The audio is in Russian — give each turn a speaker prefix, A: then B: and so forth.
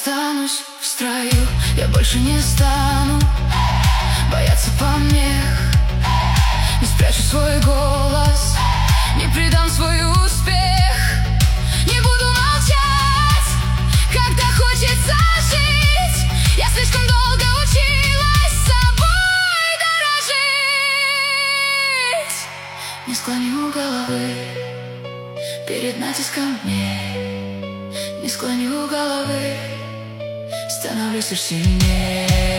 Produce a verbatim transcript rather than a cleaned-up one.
A: останусь в строю. Я больше не стану бояться помех, не спрячу свой голос, не предам свой успех. Не буду молчать, когда хочется жить. Я слишком долго училась собой дорожить. Не склоню головы перед натиском дней, не склоню головы, становлюсь лишь сильнее.